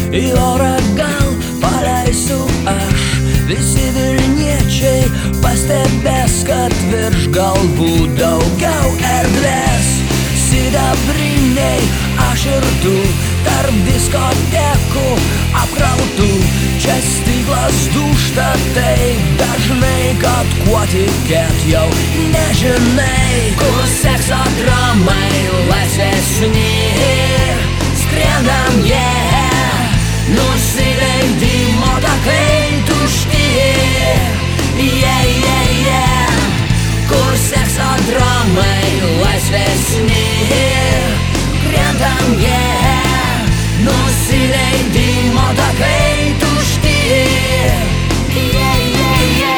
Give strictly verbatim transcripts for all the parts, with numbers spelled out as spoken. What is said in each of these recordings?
į orą gal paleisiu aš. Visi Vilniečiai pastebės, kad virš galvų daugiau erdvės. Sidabriniai aš ir tu, tarp diskotekų apkrautų. Čia stiklas dūžta taip dažnai, kad kuo tikėt jau nežinai. Kur sekso dramai laisvesni, skrendam jie, yeah. Nusileidimo takai tušti, yeah, yeah, yeah. Kur sekso dramai laisvesni, krentam jie, yeah. Nusileidimo takai tušti, yeah, yeah, yeah.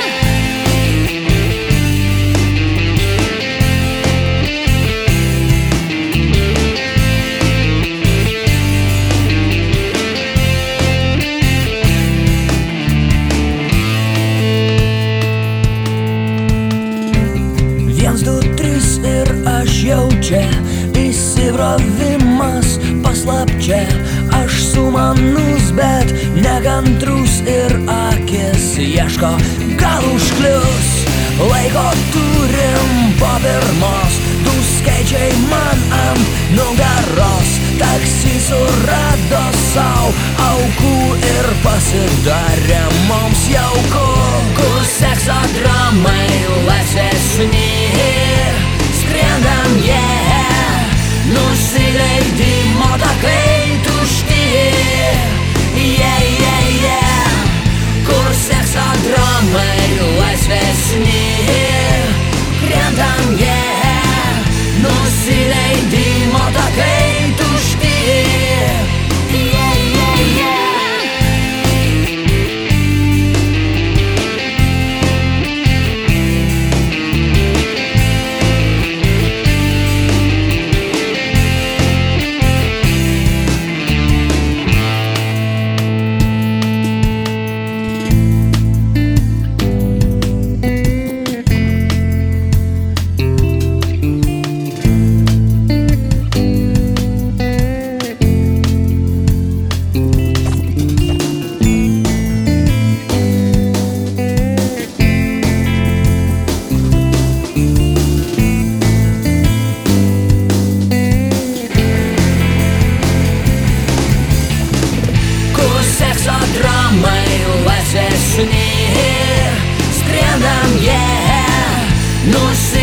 Viens, du, trys ir aš jau čia, įsibrovimas paslapčia. Aš sumanus, bet nekantrus ir akis ieško, gal užklius. Laiko turim po pirmos, du skaičiai man ant nugaros. Taksi surado sau aukų ir pasidarė mums jauku. Kur sekso dramai laisvesni, skrendam jie, yeah. Nusileidimo takai tušti, yeah, yeah, yeah. Kur sekso dramai laisvesni, krentam jie, yeah. Nusileidimo takai tušti, yeah, yeah, yeah. Sekso dramai laisvesni, skrendam jie, yeah. Nusi